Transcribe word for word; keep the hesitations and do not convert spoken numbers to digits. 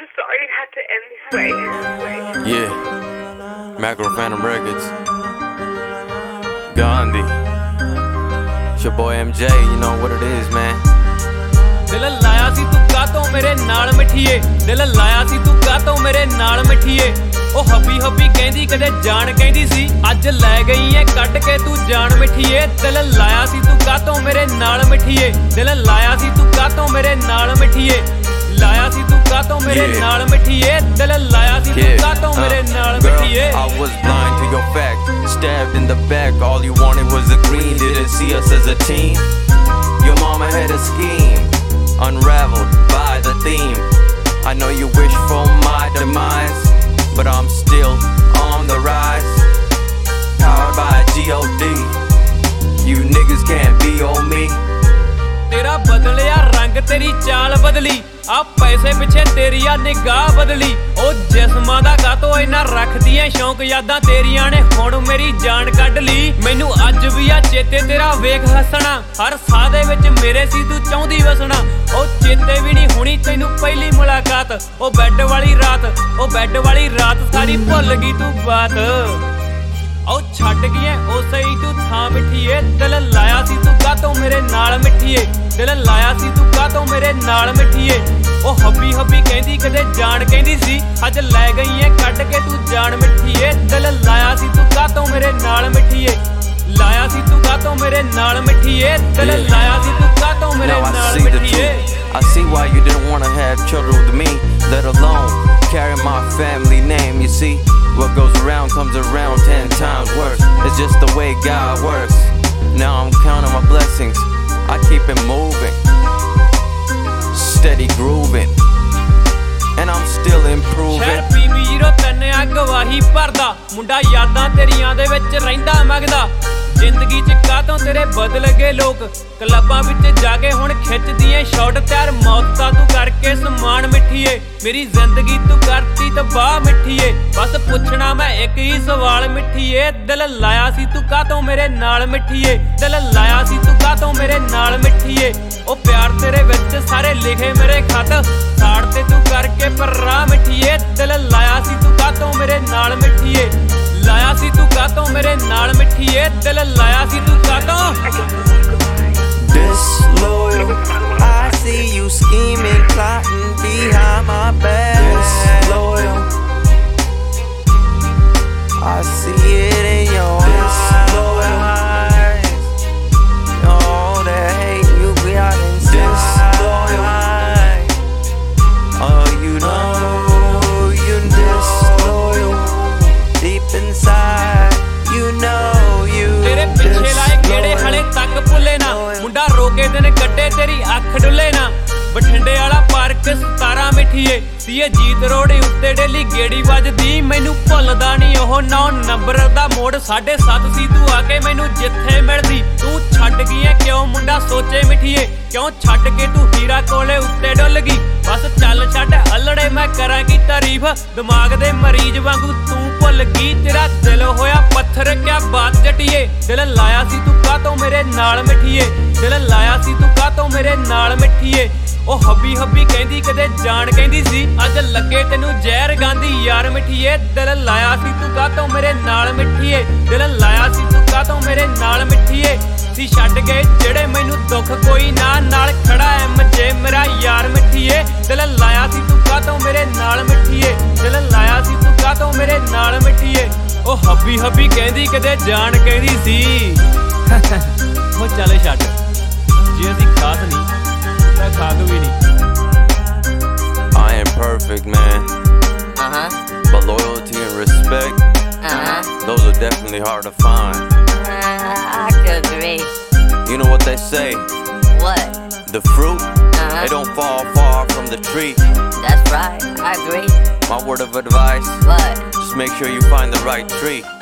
I'm sorry it had to end this way. Yeah, Macro Phantom Records, Gandhi, it's your boy M J, you know what it is, man. दिल लाया सी तू कातों मेरे नाल मिठीए, दिल लाया सी तू कातों मेरे नाल मिठीए। ओ हब्बी हब्बी कहंदी कदे जान कहंदी सी, अज लै गई है कट के तू जान मिठीए। दिल लाया सी तू कातों मेरे नाल मिठीए, दिल लाया सी तू कातों मेरे नाल मिठीए, लाया सी तू कातों मेरे नाल मिठीए, दिल लाया सी तू कातों मेरे नाल मिठीए। I was blind to your fact, stabbed in the back, all you wanted was the green, didn't see us as a team. Your mama had a scheme, unraveled by the theme. I know you wish for my demise, but I'm still on the rise, powered by G O D. You niggas can't be on me. तेरा बदलिया रंग तेरी चाल बदली, आ पैसे पिछे तेरी आ निगाह बदली। ओ जिस्मां दा कातों इन्ना रखदियां शौक यादां तेरियां ने हुण मेरी जान कढ ली। मैनू अज भी आ चेते तेरा वेख हसना, हर साह दे विच मेरे सी तू चाहुंदी वसना। ओ चेते भी नहीं हुणी तैनू पहली मुलाकात, ओ बैड वाली रात, ओ बैड वाली रात सारी भुल गई तू बात। ओ छड्ड गई उसे ही तू थां मिठीए, दिल लाया सी तू कातों मेरे नाल मिठीए, दिल लाया सी तू कातों मेरे नाल मिठीए। ओ हब्बी हब्बी कहंदी कदे जान कहंदी सी, अज लै गई है कट के तू जान मिठीए। दिल लाया सी तू कातों मेरे नाल मिठीए, लाया सी तू कातों मेरे नाल मिठीए, दिल लाया सी तू कातों मेरे नाल मिठीए। I see why you didn't want to have children with me, let alone carry my family name. You see, what goes around comes around ten times worse. It's just the way God works. Now I'm counting my blessings, I keep it moving, steady grooving, and I'm still improving. शहर P B zero तीन आ गवाही भरदा, मुंडा यादां तेरियां दे विच रहिंदा मंगदा। जिंदगी च कातों तेरे बदल गए लोग, क्लबां विच जाके हुण खिचदियां शॉट त्यार। मौत दा तू करके समान मिठीए, मेरी जिंदगी तू करती तबाह मिठीए। बस पुछना मैं एक ही सवाल मिठीए, दिल लाया सी तू कातों मेरे नाल मिठीए, दिल लाया सी तू कातों मेरे नाल मिठीए। ओ प्यार तेरे विच सारे लिखे मेरे खत, साड़ ते तू करके पर राह मिठीए। दिल लाया सी तू कातों मेरे नाल मिठीए, लाया सी तू कातों मेरे नाल मिठीए, दिल लाया सी तू कातों। Disloyal, I see you scheming, plotting behind my back. Disloyal, I see it in your eyes. All that hate you got inside. Disloyal, oh you know you disloyal. Deep inside, you know you. तेरे पिछे लाए गेड़े हले तक भुले ना, मुंडा रोके दिन कट्टे तेरी अख डुले ना। बठिंडे वाला पार्क सतारा मिठीए, सीए जीत रोड उत्ते डेली गेड़ी वजदी। मैनू भुलदा नहीं ओह नौ नंबर दा मोड़, साढ़े सत्त सी तू आके मैनू जिथे मिलदी। तू छड्ड गई है क्यों मुंडा सोचे मिठीए, क्यों छड्ड के तू हीरा कोले उत्ते डुल गई। बस चल छड्ड अल्लड़े मैं करांगी तारीफ, दिमाग दे मरीज वांगू तू भुल गई। तेरा दिल होया पत्थर क्या बात जटिए, दिल लाया सी तू कातों मेरे नाल मिठीए, दिल लाया सी तू कातों मेरे नाल मिठीए। ओ हब्बी हब्बी कहंदी कदे जान कहंदी सी, अज लगे तैनू जहर गांधी यार मिठीए। दिल लाया सी तू कातों मेरे नाल मिठीए, दिल लाया सी तू कातों मेरे नाल मिठीए। सी छड्ड गए जेड़े मैनू दुख कोई ना, नाल खड़ा है मजे मेरा यार मिठीए। दिल लाया सी तू कातों मेरे नाल मिठीए, दिल लाया सी तू कातों मेरे नाल मिठीए। ओ हब्बी हब्बी कहंदी कदे जान कहंदी सी। हो चल छड्ड, जे असीं खास नहीं तां खाक भी नहीं। I ain't perfect, man. Uh-huh. But loyalty and respect, Uh-huh. those are definitely hard to find. Uh, I could agree. You know what they say, What? the fruit, Uh-huh. it don't fall far from the tree. That's right. I agree. My word of advice, What? just make sure you find the right tree.